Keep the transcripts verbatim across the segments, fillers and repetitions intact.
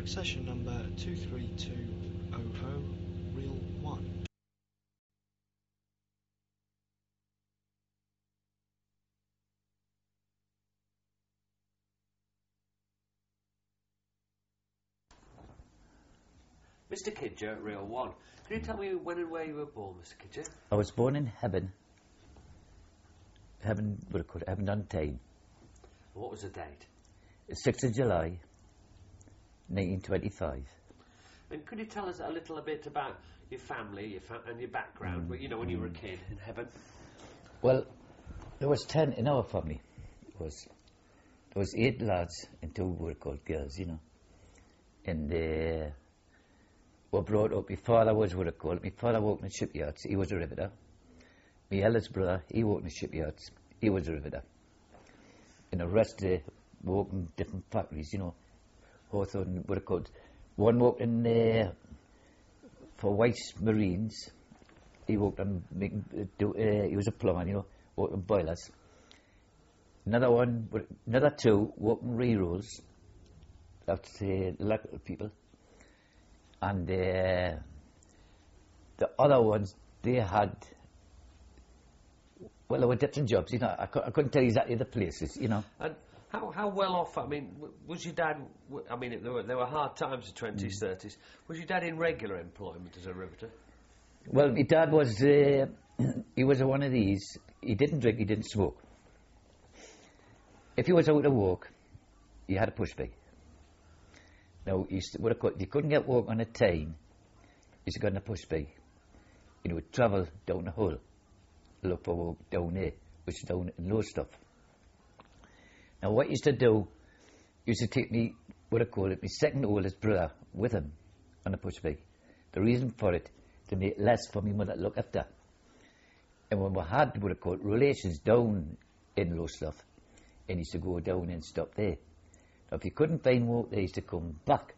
session number two three two zero zero, reel one. Mister Kidger, reel one. Can you tell me when and where you were born, Mister Kidger? I was born in Heaven. Heaven, what do you call it? Heaven on Tyne. What was the date? sixth of July, nineteen twenty-five. And could you tell us a little bit about your family your fa- and your background, Mm. well, you know, when you were a kid in Heaven? Well, there was ten in our family. It was, there was eight lads and two were called girls, you know. And they were brought up. My father was what I call it. My father worked in shipyards. He was a riveter. My eldest brother, he worked in shipyards. He was a riveter. And the rest they worked in different factories, you know. Hawthorne, what I called. One worked in uh, for Weiss Marines. He worked on making. Uh, do, uh, he was a plumber, you know, worked on boilers. Another one, another two worked in rerolls. That's uh, local people. And uh, the other ones, they had. Well, there were different jobs, you know. I, cu- I couldn't tell you exactly the places, you know. And how how well off, I mean, w- was your dad, w- I mean, there were, there were hard times in the twenties, thirties. Was your dad in regular employment as a riveter? Well, my dad was, uh, he was one of these. He didn't drink, he didn't smoke. If he was out to walk, he had a push bike. Now, he used to, what I call, you couldn't get walk on a time, he used to go on a push bike. He would travel down the hill, look for walk down there, which is down in low stuff. Now, what he used to do, he used to take me, what I call it, my second oldest brother with him on a push bike. The reason for it, to make less for me mother to look after. And when we had, what I call it, relations down in low stuff, and he used to go down and stop there. Now, if he couldn't find work, they used to come back.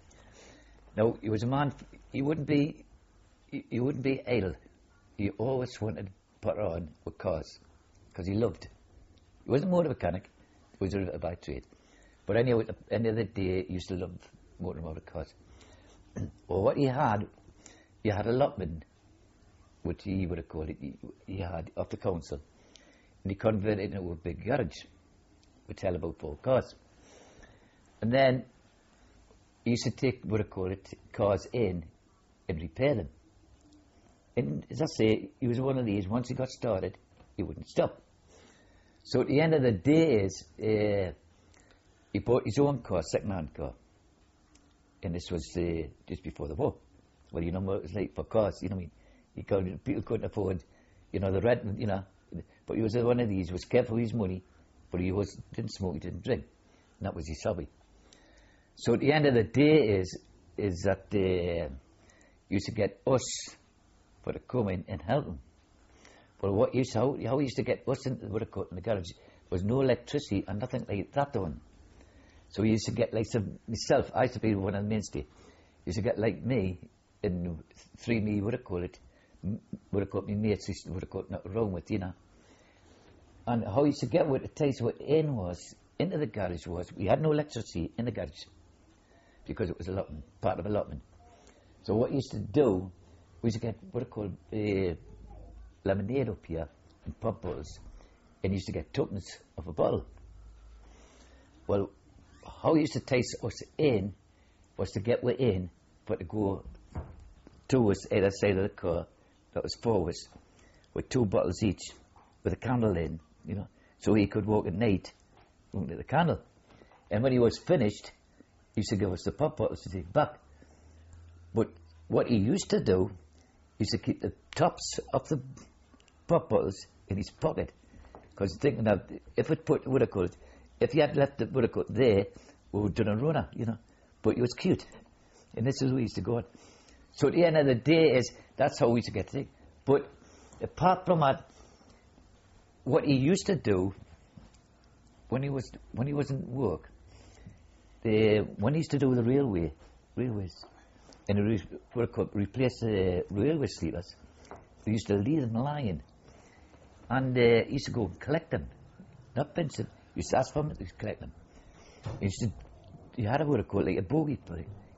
Now, he was a man, he wouldn't be, he, he wouldn't be idle. He always wanted to put on with cars, because he loved. He wasn't a motor mechanic, he was a riveter by trade. But anyway, at the end of the day, he used to love motor motor cars. Well, what he had, he had a lotman, which he would have called it, he, he had off the council, and he converted it into a big garage, which held about four cars. And then he used to take, what I call it, cars in and repair them. And as I say, he was one of these, once he got started, he wouldn't stop. So at the end of the days, uh, he bought his own car, second-hand car. And this was uh, just before the war. Well, you know what it was like for cars, you know what I mean? He could, people couldn't afford, you know, the rent, you know. But he was one of these, he was careful with his money, but he was, didn't smoke, he didn't drink. And that was his hobby. So at the end of the day is, is that uh, he used to get us for to come in and help him. Well, what used to, how, how he used to get us into what I call in the garage was no electricity and nothing like that on. So he used to get like some, myself, I used to be one of the mainstay. He used to get like me and three me, what I call it, what I call it, my mates, used to, what I call it, not wrong with, you know. And how he used to get what it takes what in was, into the garage was, we had no electricity in the garage because it was allotment, part of allotment. So what he used to do, we used to get what I call uh, lemonade up here in pop bottles, and he used to get tuppence of a bottle. Well, how he used to taste us in was to get we in, but to go to us either side of the car, that was four of us, with two bottles each, with a candle in, you know, so he could walk at night looking at the candle. And when he was finished, he used to give us the pop bottles to take back. But what he used to do, he used to keep the tops of the pop bottles in his pocket, because thinking that if it put, what I call it, if he had left the, what I call it, there, we would have done a runner, you know. But he was cute, and this is where he used to go on. So at the end of the day is, that's how we used to get things. But apart from that, what he used to do, when he was, when he was in work, the, when he used to do the railway, railways, and he re, what I call it, replace the railway sleepers, he used to leave them lying. And uh, he used to go and collect them. Not Vincent. He used to ask for them, he used to collect them. He used to, he had a, what I call it, like a bogey plate.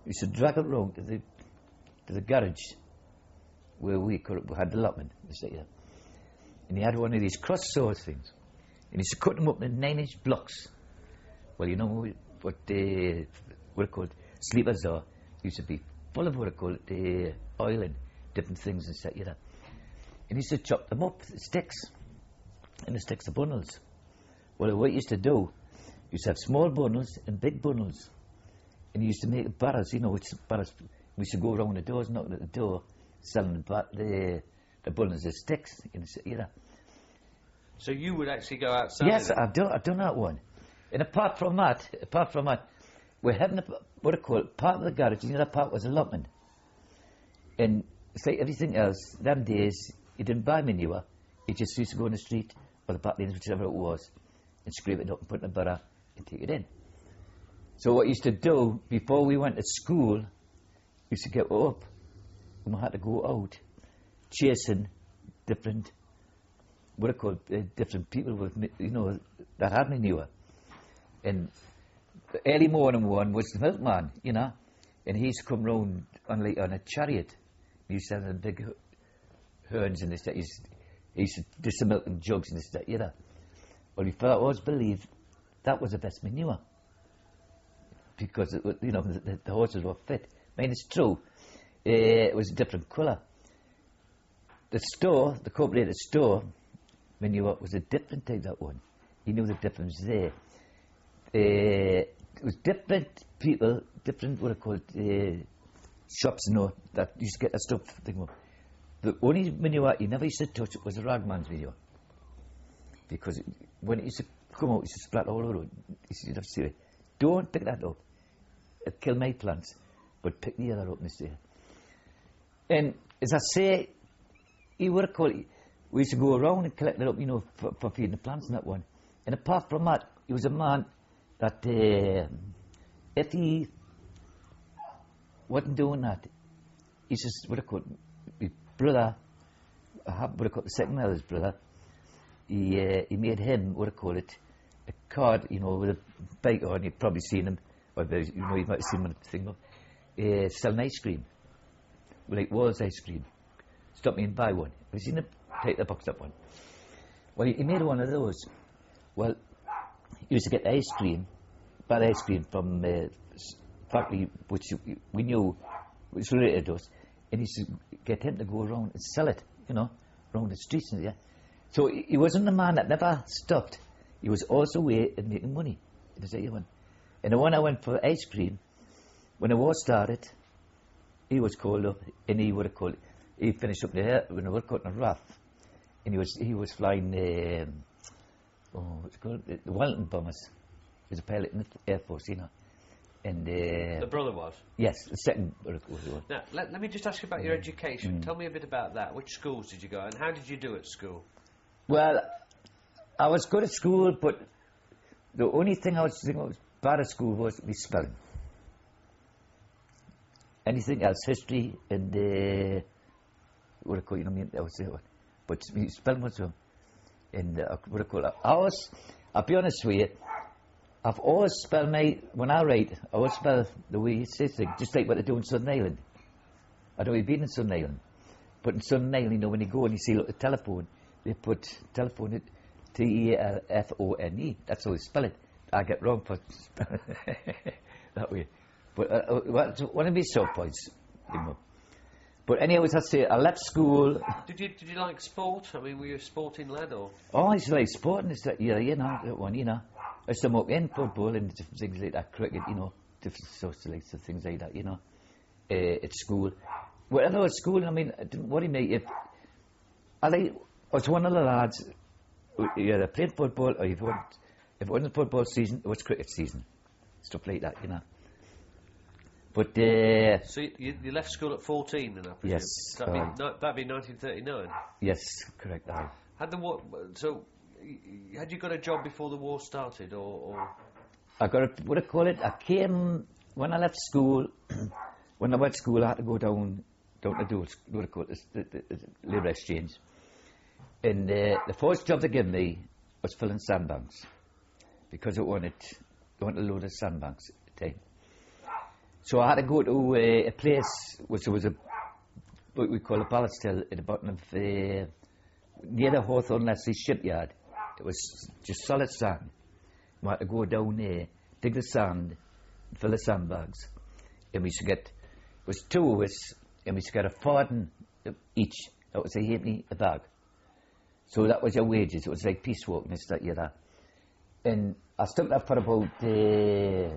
We used to drag it round to the to the garage where we, could, we had the allotment. And he had one of these cross saw things. And he used to cut them up in nine-inch blocks. Well, you know what they what are called sleepers are. Used to be full of what are called uh, oil and different things and stuff, you know. And he used to chop them up, the sticks, and the sticks of bundles. Well, what he used to do, he used to have small bundles and big bundles. And he used to make barrows, you know, it's barrows. We used to go around the doors, knocking at the door, selling the, bar- the, the bundles of sticks, you know. So you would actually go outside? Yes, I've done, I've done that one. And apart from that, apart from that, we're having a, what I call it, part of the garage, you know, that part was allotment. And it's like everything else, them days, you didn't buy manure, you just used to go on the street, or the back lanes, whichever it was, and scrape it up and put it in a barrow and take it in. So what I used to do, before we went to school, we used to get up, and we had to go out, chasing different, what I call uh, different people with, you know, that had manure. And the early morning one was the milkman, you know, and he used to come round on, like, on a chariot. He used to have the big herns and this, that. He used, he used to do some milk in jugs and this, that, you know. Well, we thought, always believed that was the best manure. Because, it, you know, the, the horses were fit. I mean, it's true. Uh, it was a different colour. The store, the cooperative store, manure was a different type, that one. You knew the difference there. Uh, it was different people, different, what I call it, uh, shops, you know, that used to get that stuff. Thing. The only manure you never used to touch was the ragman's manure. Because it, when it used to come out, it used to splat all over. You'd have to say, don't pick that up. It'll kill my plants. But pick the other up, mister. And as I say, he would have called it, we used to go around and collect it up, you know, for, for feeding the plants and that one. And apart from that, he was a man that uh, if he wasn't doing that, he just, what I call it, my brother, I have what I call it, the second eldest brother, he, uh, he made him, what I call it, a card, you know, with a bike on, you've probably seen him, or you know, you might have seen him on the thing, uh, selling ice cream, like Walls ice cream. Stop me and buy one. Have you seen him? Take the box up one. Well, he made one of those. Well, he used to get ice cream, bad ice cream from uh, factory, which we knew was related to us, and he used to get him to go around and sell it, you know, around the streets and yeah. So he wasn't a man that never stopped. He was also way of making money. And when I went for ice cream, when the war started, he was called up, and he would have called. He finished up there when I was cutting a raft, and he was he was flying. Um, oh, what's it called? The Wellington bombers. He was a pilot in the Air Force, you know. And uh, the brother was. Yes, the second. Now, let, let me just ask you about your education. Mm. Tell me a bit about that. Which schools did you go, and how did you do at school? Well, I was good at school, but the only thing I was thinking was bad at school was my spelling. Anything else, history and uh, what I call, you know, I mean, I would say, but my spelling was wrong. And uh, what I call, I always, I'll be honest with you, I've always spelled my, when I write, I always spell the way you say things, just like what they do in Southern Ireland. I don't know if you've been in Southern Ireland, but in Southern Ireland, you know, when you go and you see look, a telephone, they put telephone, T E L F O N E, that's how they spell it. I get wrong for spelling that way. But uh, one of my soft points, you know. But anyway, as I say, I left school. Did you did you like sport? I mean, were you a sporting lad or? Oh, I used to like sport and stuff. Yeah, you know, that one, you know. I used to mock in football and different things like that, cricket, you know, different sorts of like things like that, you know. Uh, at school, well, I know at school. I mean, it didn't worry me if I like. I was one of the lads. You either played football or if it wasn't, if it wasn't football season, it was cricket season, stuff like that, you know. But uh, so you, you left school at fourteen, then I presume. Yes, that'd, um, be, no, that'd be nineteen thirty-nine. Yes, correct. I had the war. So, had you got a job before the war started, or? or? I got a, what I call it. I came when I left school. When I went to school, I had to go down down to do what I call it, the, the, the labour exchange. And uh, the first job they gave me was filling sandbanks because I wanted, I wanted a load of sandbanks at the time. So I had to go to uh, a place which was a what we call a ballast still at the bottom of uh, near the Hawthorne Leslie shipyard. It was just solid sand. We had to go down there, dig the sand, fill the sandbags, and we used to get. It was two of us, and we used to get a farden each. That was a halfpenny a bag. So that was your wages. It was like piece work and stuff like that. And I stuck that for about, uh,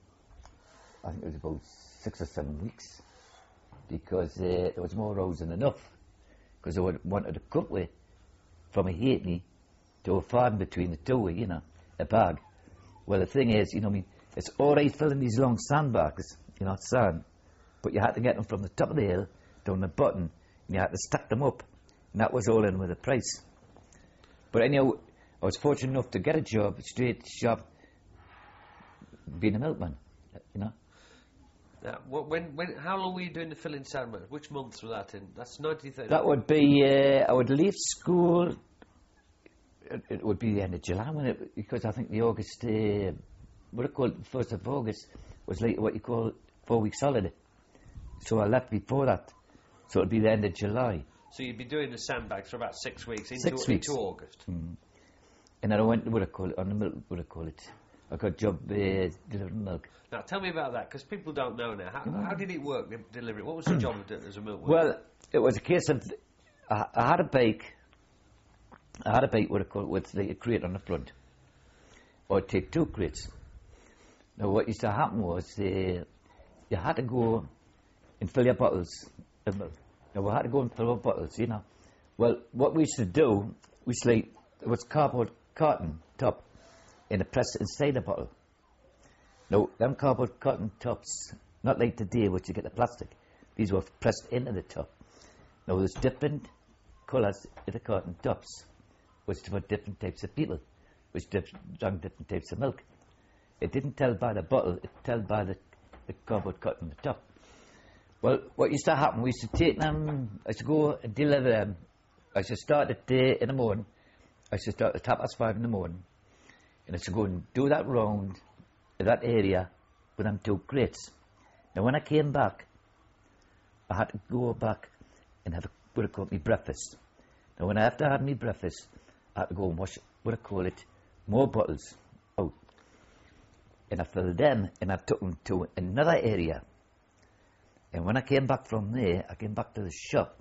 I think it was about six or seven weeks, because uh, there was more rows than enough. Because I would, wanted to cut with from a halfpenny to a farden between the two, you know, a bag. Well, the thing is, you know, I mean, it's all right filling these long sandbags, you know, sand, but you had to get them from the top of the hill down the bottom, and you had to stack them up, and that was all in with the price. But anyhow, I was fortunate enough to get a job, straight shop, being a milkman, you know. Now, wh- when, when, how long were you doing the filling sandbags? Which months was that in? That's nineteen thirty. That would be, uh, I would leave school, it, it would be the end of July, when it, because I think the August, uh, what it called, first of August, was like what you call four weeks holiday. So I left before that, so it would be the end of July. So you'd be doing the sandbags for about six weeks into, Six weeks. into August. Mm. And then I went, what I call it, on the milk, what I call it, I got a job uh, delivering milk. Now tell me about that, because people don't know now. How, how did it work, the delivery? What was the job of doing as a milkman? Well, it was a case of, I, I had a bike, I had a bike, what I call it, with the, a crate on the front. Or I'd take two crates. Now what used to happen was, uh, you had to go and fill your bottles of milk. Now we had to go and fill our bottles, you know. Well, what we used to do, we used to like, it was cardboard carton top, and it pressed inside the bottle. Now, them cardboard carton tops, not like today, which you get the plastic, these were pressed into the top. Now, there's different colours in the carton tops, which for different types of people, which diff- drank different types of milk. It didn't tell by the bottle, it told by the, the cardboard carton on the top. Well, what used to happen, we used to take them, I used to go and deliver them. I used to start at day in the morning, I used to start at half past five in the morning, and I used to go and do that round in that area with them two crates. Now when I came back, I had to go back and have a, what I call me breakfast. Now when I after I had my breakfast, I had to go and wash, what I call it, more bottles out. And I filled them and I took them to another area. And when I came back from there, I came back to the shop.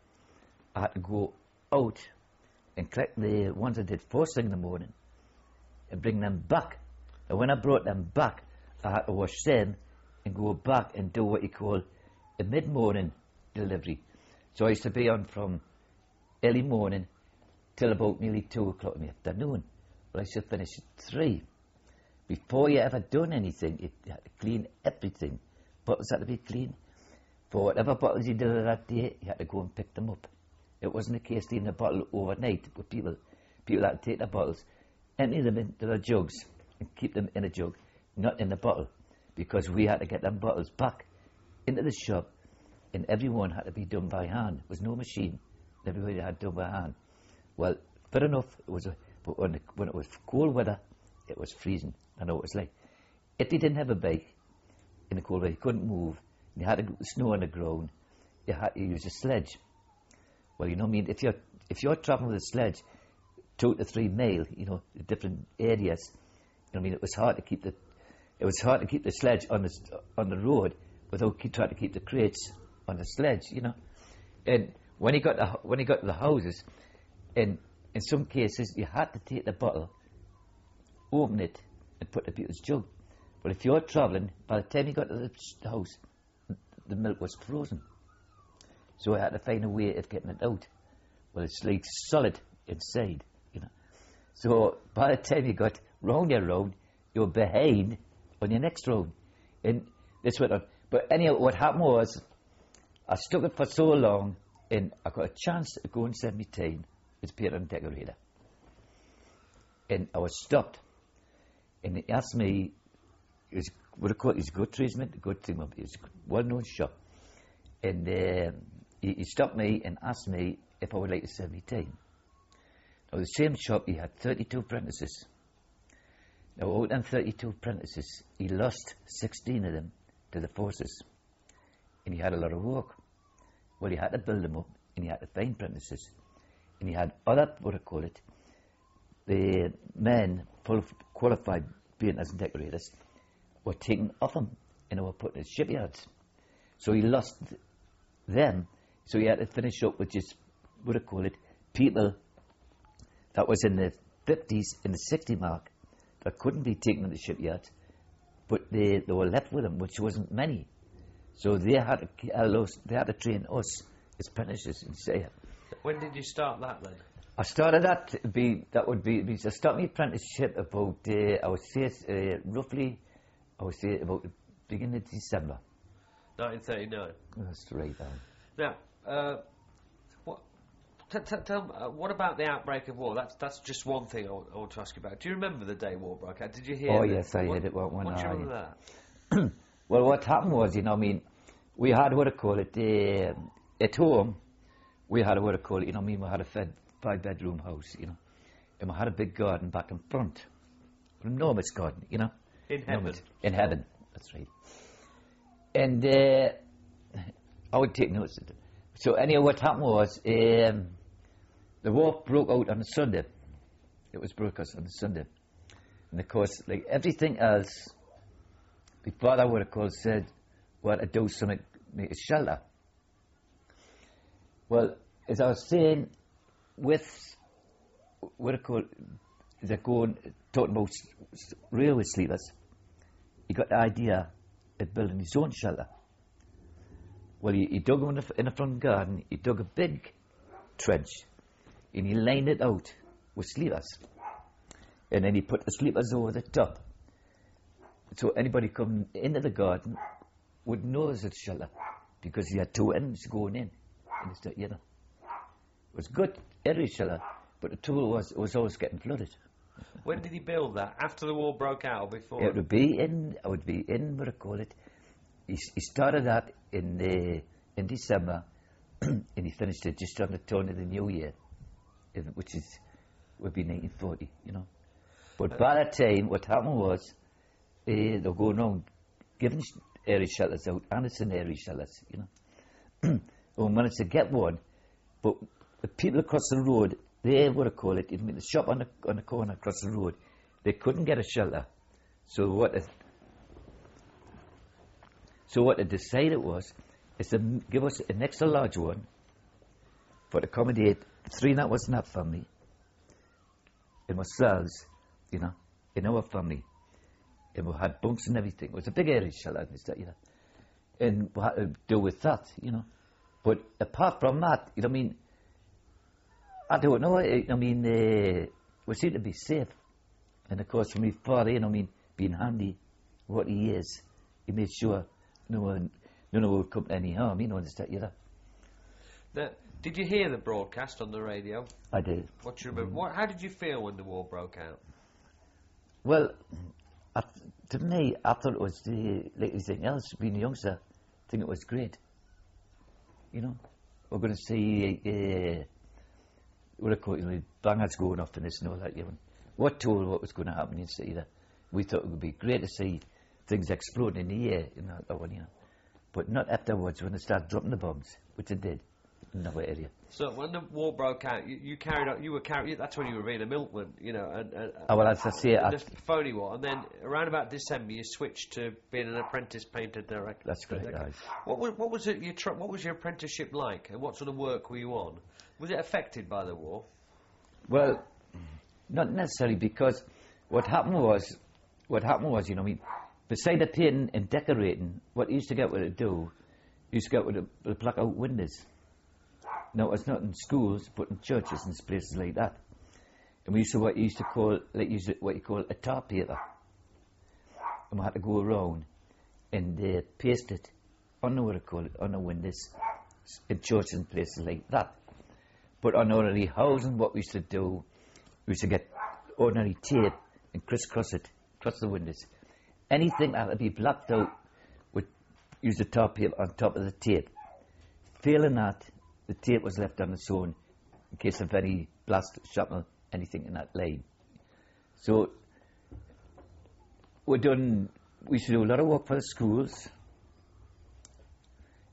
I had to go out and collect the ones I did first thing in the morning and bring them back. And when I brought them back, I had to wash them and go back and do what you call a mid-morning delivery. So I used to be on from early morning till about nearly two o'clock in the afternoon. Well, I used to finish at three. Before you ever done anything, you had to clean everything. Bottles had to be clean. For whatever bottles you did that day, you had to go and pick them up. It wasn't a case of leaving a bottle overnight, but people, people had to take their bottles, empty them into their jugs, and keep them in a jug, not in the bottle, because we had to get them bottles back into the shop, and everyone had to be done by hand. There was no machine. Everybody had done by hand. Well, fair enough, it was a, but when it, when it was cold weather, it was freezing. I know what it was like. If you didn't have a bike in the cold weather, you couldn't move, you had to snow on the ground, you had to use a sledge. Well, you know what I mean, if you're, if you're travelling with a sledge two to three mile, you know, different areas, you know what I mean, it was hard to keep the, it was hard to keep the sledge on the, on the road without keep, trying to keep the crates on the sledge, you know. And when you got the, when you got to the houses, in, in some cases, you had to take the bottle, open it, and put the people's jug. But if you're travelling, by the time you got to the house, the milk was frozen. So I had to find a way of getting it out. Well, it's like solid inside, you know. So by the time you got round your round, you were behind on your next round. And this went on. But anyhow, what happened was, I stuck it for so long, and I got a chance to go and send me time as painter and decorator. And I was stopped. And he asked me, it was, what I call it, he's a good tradesman, a good thing, it was a well-known shop. And uh, he, he stopped me and asked me if I would like to serve me time. Now, the same shop, he had thirty-two apprentices. Now, out of them thirty-two apprentices, he lost sixteen of them to the forces, and he had a lot of work. Well, he had to build them up, and he had to find apprentices, and he had other, what I call it, the men full of qualified painters and decorators were taken off him, and they were put in shipyards. So he lost them, so he had to finish up with just, what I call it, people that was in the fifties, in the sixty mark, that couldn't be taken into shipyards, but they, they were left with him, which wasn't many. So they had to, uh, they had to train us as apprentices and say, When did you start that then? I started that to be that would be, be I started my apprenticeship about uh, I would say uh, roughly I would say about the beginning of December. nineteen thirty-nine. That's right. Uh, Now, uh, what? T- t- tell me, uh, what about the outbreak of war? That's that's just one thing I want, I want to ask you about. Do you remember the day war broke out? Did you hear? Oh the, yes, I what, heard it. One, one what do you eye. remember that? Well, what happened was, you know, I mean, we had what I call it uh, at home. We had what I call it, you know, I mean, we had a fed, five-bedroom house, you know, and we had a big garden back in front, an enormous garden, you know. In heaven. Enormous. In heaven, that's right. And uh, I would take notes of it. So anyway, what happened was, um, the war broke out on a Sunday. It was broke out on a Sunday. And of course, like everything else, my father would have called said, well, to do something, make a shelter. Well, as I was saying, with what I call, they're going, talking about s- s- railway sleepers, he got the idea of building his own shelter. Well, he, he dug in the, f- in the front garden, he dug a big trench, and he lined it out with sleepers. And then he put the sleepers over the top. So anybody coming into the garden would know it's a shelter, because he had two ends going in. And it's, you know, it was good area shelter, but the trouble was it was always getting flooded. When did he build that? After the war broke out or before? It would be in, I would be in, what I call it. He, he started that in the, in December, and he finished it just on the turn of the new year, in- which is would be nineteen forty, you know. But by that time, what happened was uh, they were going around giving sh- area shelters out, and it's in area shelters, you know. We managed to get one, but the people across the road, they, what I call it, I mean, the shop on the, on the corner across the road, they couldn't get a shelter. So what they, so what they decided was, is to m- give us an extra large one for to accommodate three that was in that family, and ourselves, you know, in our family. And we had bunks and everything. It was a big area shelter, and stuff, you know. And we had to deal with that, you know. But apart from that, you know what I mean, I don't know, I, I mean, uh, we seem to be safe. And of course, for my father, you know what I mean, being handy, what he is, he made sure no one, no one would come to any harm, you know, and stuff, you know. Now, did you hear the broadcast on the radio? I did. What do you remember? What, how did you feel when the war broke out? Well, I, to me, I thought it was the, like anything else, being a youngster, I think it was great. You know, we're going to see, uh, what I call it, you know, bangers going off and this and all that, you know. What told what was going to happen, you know. We thought it would be great to see things exploding in the air, you know, that one, you know. But not afterwards when they started dropping the bombs, which they did in our area. So when the war broke out, you, you carried on. You were carrying. That's when you were being a milkman, you know. And, and, Oh, well, as I say, I, the phony war, and then around about December, you switched to being an apprentice painter director. that's correct, Okay. guys. What was what was it? Your tr- what was your apprenticeship like, and what sort of work were you on? Was it affected by the war? Well, not necessarily, because what happened was, what happened was, you know, I mean, beside the painting and decorating, what you used to get with it do, you used to get with the, the black out windows. No, it's not in schools, but in churches and places like that. And we used to what you used to call, like used to, what you call a tar paper. And we had to go around and uh, paste it on the, what I call it, on the windows in churches and places like that. But on ordinary housing, what we used to do, we used to get ordinary tape and crisscross it across the windows. Anything that had to be blacked out, would use the tar paper on top of the tape. Failing that, the tape was left on its own in case of any blast, shrapnel, anything in that line. So we done. We used to do a lot of work for the schools,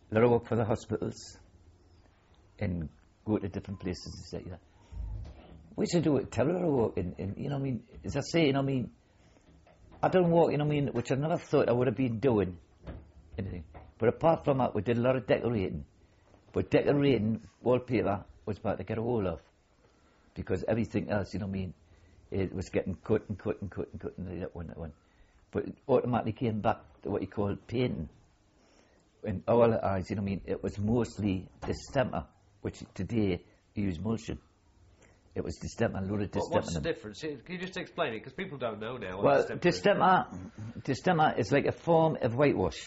a lot of work for the hospitals and go to different places and stuff like that. We used to do it, tell a lot of work, and, and, you know what I mean, as I say, you know what I mean, I done work, you know what I mean, which I never thought I would have been doing anything. But apart from that, we did a lot of decorating. But decorating, wallpaper, was about to get a hold of. Because everything else, you know what I mean, it was getting cut and cut and cut and cut and that one, that one. But it automatically came back to what you call painting. In our eyes, you know what I mean, it was mostly distemper, which today you use emulsion. It was distemper, a load of distemper. What, what's the difference? Can you just explain it? Because people don't know now what well, distemper, distemper, distemper is like a form of whitewash.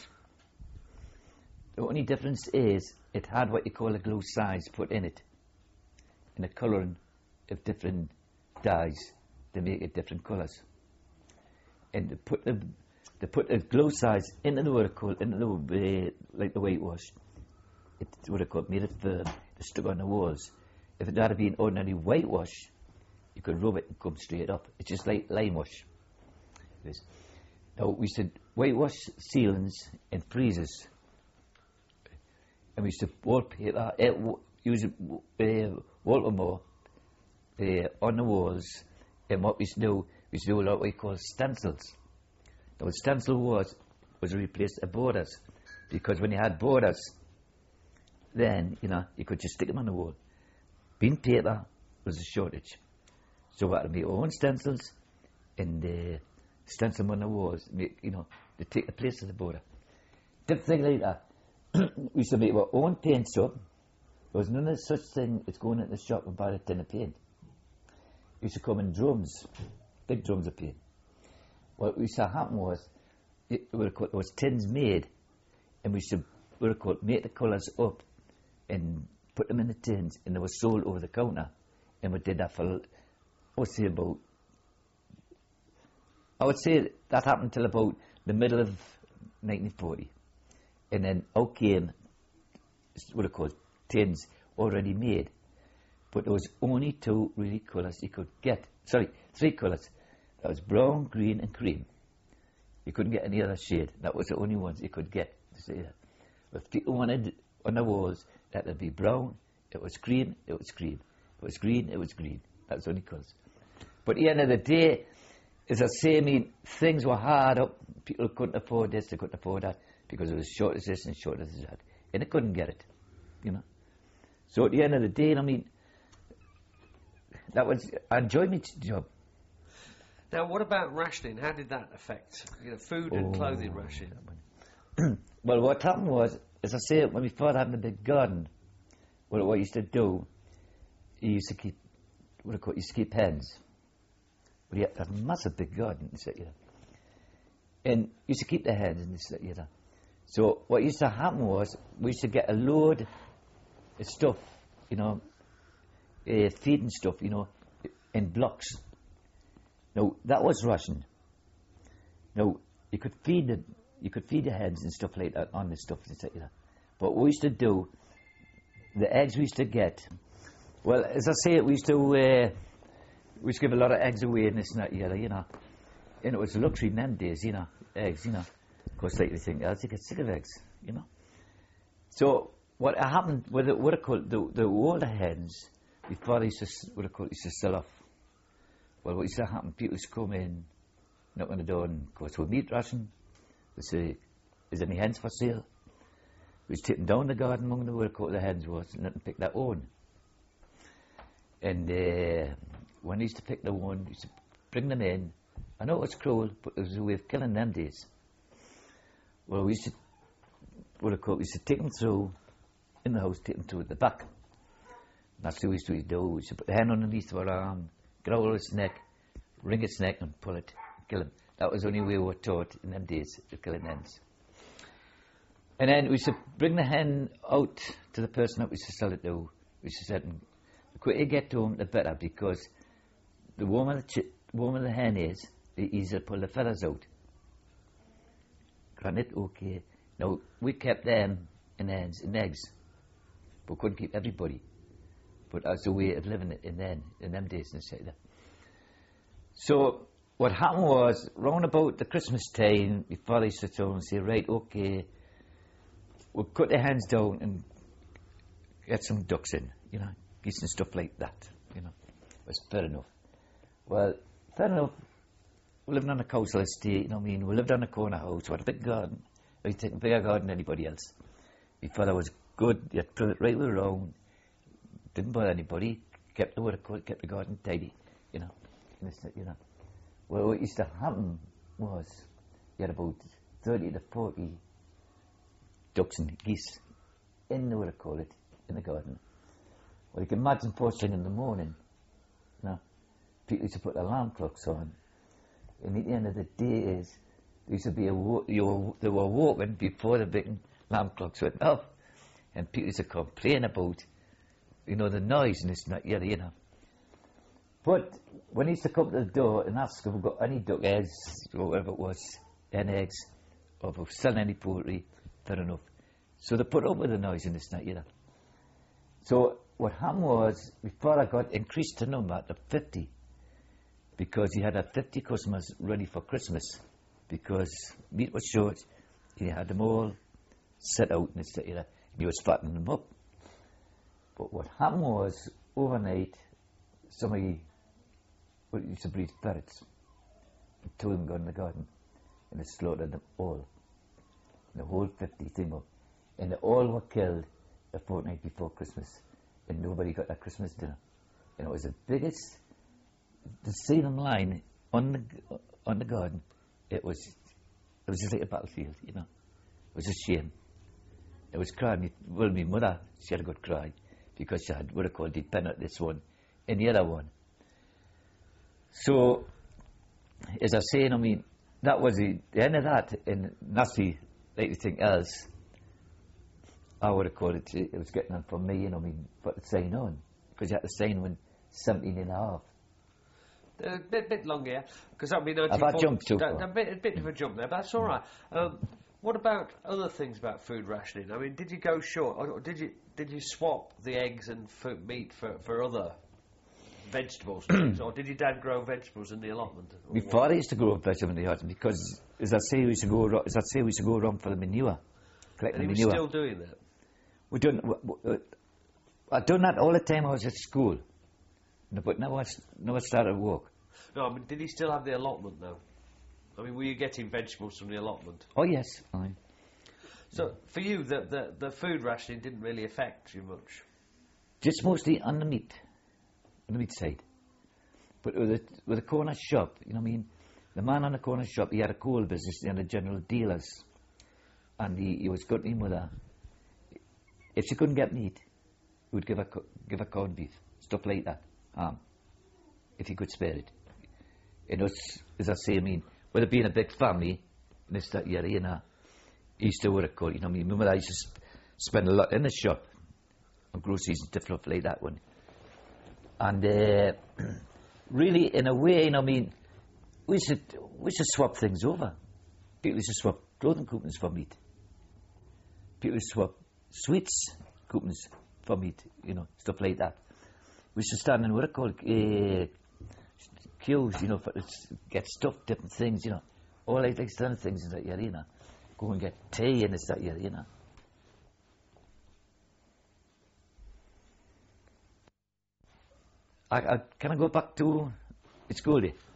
The only difference is it had what you call a glue size put in it, and a colouring of different dyes to make it different colours. And to put the they put a glue size into the vertical, into the uh, like the whitewash. It's what I call made it firm, it stuck on the walls. If it had been ordinary whitewash, you could rub it and come straight up. It's just like lime wash. It is. Now we said whitewash ceilings and freezers. And we used to wallpaper, uh, w- use uh, wallpaper uh, on the walls. And what we used to do, we used to do a lot of what we call stencils. Now what stencil was, was to replace the borders. Because when you had borders, then, you know, you could just stick them on the wall. Being paper was a shortage. So we had to make our own stencils and uh, stencil them on the walls, make, you know, to take the place of the border. Different thing like that. We used to make our own paint shop. There was none of such thing as going into the shop and buy a tin of paint. It used to come in drums, big drums of paint. What used to happen was, it, it was tins made, and we used to what called, make the colours up and put them in the tins, and they were sold over the counter. And we did that for, I would say about, I would say that happened until about the middle of nineteen forty. And then out came, what are called, tins already made. But there was only two really colours you could get. Sorry, three colours. That was brown, green and cream. You couldn't get any other shade. That was the only ones you could get. If people wanted on the walls, that would be brown, it was green, it was green. It was green, it was green. That was the only colours. But at the end of the day, as I say, I mean, things were hard up. People couldn't afford this, they couldn't afford that, because it was short as this and short as that. And they couldn't get it, you know. So at the end of the day, I mean, that was, I enjoyed my job. Now, what about rationing? How did that affect, you know, food and Oh. clothing rationing? Well, what happened was, as I say, when we first had a big garden, well, what he used to do, he used to keep, what do you call it, he used to keep hens. But he had a massive big garden, you know. And he used to keep the hens, and you know. So what used to happen was, we used to get a load of stuff, you know, uh, feeding stuff, you know, in blocks. Now, that was ration. Now, you could feed the, you could feed the hens and stuff like that on the stuff, you know. But what we used to do, the eggs we used to get, well, as I say, we used to, uh, we used to give a lot of eggs away and this and that, you know. And it was a luxury in them days, you know, eggs, you know. Of course, like everything else, you get sick of eggs, you know. So, what happened with the, what I call the, the older hens, before they used to, what I call, used to sell off. Well, what used to happen, people used to come in, knock on the door and go to a meat ration. They say, is there any hens for sale? We was taking down the garden among the work the hens was and let them pick their own. And uh, when they used to pick their own, we used to bring them in. I know it was cruel, but it was a way of killing them days. Well, we used to, what I call, we used to take them through, in the house, take them through at the back. And that's what we used to do. We used to put the hen underneath our arm, growl its neck, wring its neck and pull it, kill him. That was the only way we were taught in them days, of killing hens. And then we used to bring the hen out to the person that we used to sell it to. We used to say, the quicker you get to him, the better, because the warmer the, chi- warmer the hen is, the easier to pull the feathers out. Granted, okay. Now, we kept them in hens and eggs, but couldn't keep everybody. But that's the way of living in then, in them days, and say that. So, what happened was, round about the Christmas time, my father used to tell and say, right, okay, we'll cut the hens down and get some ducks in, you know, geese and stuff like that, you know. It was fair enough. Well, fair enough. We lived on a coastal estate, you know what I mean? We lived on a corner house, we had a big garden. I think a bigger garden than anybody else. My father was good, he had put it right around, didn't bother anybody, kept the, what I call it, kept the garden tidy, you know. You know. Well, what used to happen was, you had about thirty to forty ducks and geese in the, what I call it, in the garden. Well, you can imagine first thing in the morning, you know, people used to put alarm clocks on, and at the end of the day is, there used to be a, you were, they were walking before the big alarm clocks went off, and people used to complain about, you know, the noise and this and that, yeah, you know. But when he used to come to the door and ask if we got any duck eggs, or whatever it was, hen eggs, or if we were selling any poultry, fair enough. So they put up with the noise and this and that, you know. So what happened was, my father got increased the number to fifty, because he had had fifty customers ready for Christmas, because meat was short, he had them all set out and this, you know, and he was fattening them up. But what happened was, overnight, somebody well, used to breed ferrets, and two of them got in the garden, and they slaughtered them all, the whole fifty thing up, and they all were killed a fortnight before Christmas, and nobody got their Christmas dinner. And it was the biggest, to see them lying on the, on the garden, it was, it was just like a battlefield, you know. It was a shame. It was crying, well, my mother, she had a good cry, because she had what I call dependent this one, and the other one. So, as I was saying, I mean, that was the, the end of that, and nasty, like anything else, I would have called it, it was getting on for me, you know, I mean, put the sign on, because you had to sign when seventeen and a half. A bit, bit longer, yeah, because that would be Have I jumped too that, far? A bit, a bit of a jump there, but that's all right. Um, what about other things about food rationing? I mean, did you go short, or did you did you swap the eggs and food, meat for, for other vegetables, or did your dad grow vegetables in the allotment? My father used to grow vegetables in the garden, because, as I say, we used to go, aro- as I say, we used to go around for the manure, collect And the he was manure. still doing that. We done, w- w- uh, I done that all the time I was at school, no, but now I, s- now I started work. No, I mean, did he still have the allotment though? I mean, were you getting vegetables from the allotment? Oh yes, fine. So, for you, the, the, the food rationing didn't really affect you much? Just mostly on the meat, on the meat side. But with a, with a corner shop, you know what I mean? The man on the corner shop, he had a coal business, he had a general dealers. And he, he was good to my mother. If she couldn't get meat, he would give her, co- give her corned beef, stuff like that, um, if he could spare it. You know, as I say, I mean, with it being a big family, and this, that, yeah, you know, he used to work, you know what I mean? My mother used to sp- spend a lot in the shop on groceries and stuff like that one. And uh, really, in a way, you know what I mean, we should, we should swap things over. People used to swap clothing coupons for meat. People used to swap sweets coupons for meat, you know, stuff like that. We used to stand in what I call uh, queues, you know, for to get stuff, different things, you know, all like external things in that area, you know. Go and get tea and this, that, area, you know. I, I, can I go back to it's school day?